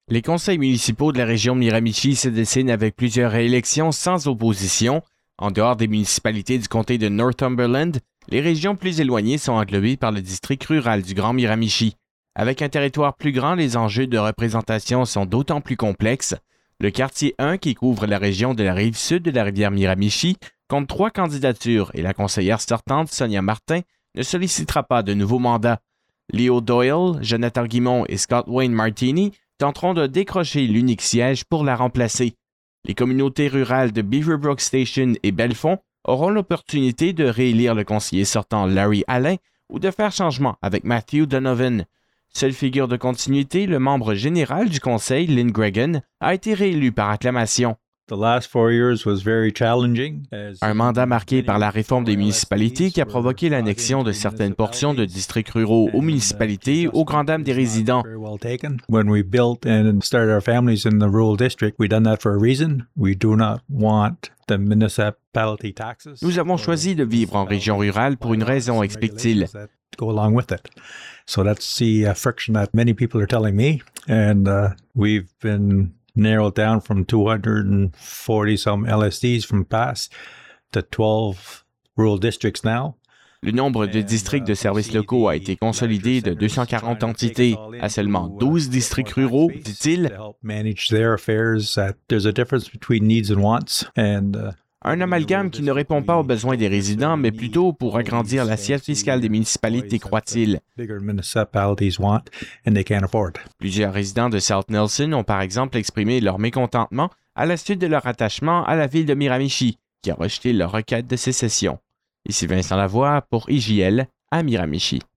Les conseils municipaux de la région de Miramichi se dessinent avec plusieurs réélections sans opposition. En dehors des municipalités du comté de Northumberland, les régions plus éloignées sont englobées par le district rural du Grand Miramichi. Avec un territoire plus grand, les enjeux de représentation sont d'autant plus complexes. Le quartier 1, qui couvre la région de la rive sud de la rivière Miramichi, compte 3 candidatures et la conseillère sortante, Sonia Martin, ne sollicitera pas de nouveaux mandats. Leo Doyle, Jonathan Guimond et Scott Wayne Martini tenteront de décrocher l'unique siège pour la remplacer. Les communautés rurales de Beaverbrook Station et Belfond auront l'opportunité de réélire le conseiller sortant Larry Alain ou de faire changement avec Matthew Donovan. Seule figure de continuité, le membre général du conseil, Lynn Gregan, a été réélu par acclamation. Un mandat marqué par la réforme des municipalités qui a provoqué l'annexion de certaines portions de districts ruraux aux municipalités aux grandes dames des résidents. Nous avons choisi de vivre en région rurale pour une raison, explique-t-il. So that's the friction that many people are telling me, and we've been narrowed down from 240 some LSDs from past to 12 rural districts now. Le nombre de districts de services locaux a été consolidé de 240 entités à seulement 12 districts ruraux, dit-il. Un amalgame qui ne répond pas aux besoins des résidents, mais plutôt pour agrandir l'assiette fiscale des municipalités, croit-il. Plusieurs résidents de South Nelson ont par exemple exprimé leur mécontentement à la suite de leur attachement à la ville de Miramichi, qui a rejeté leur requête de sécession. Ici Vincent Lavoie pour IJL à Miramichi.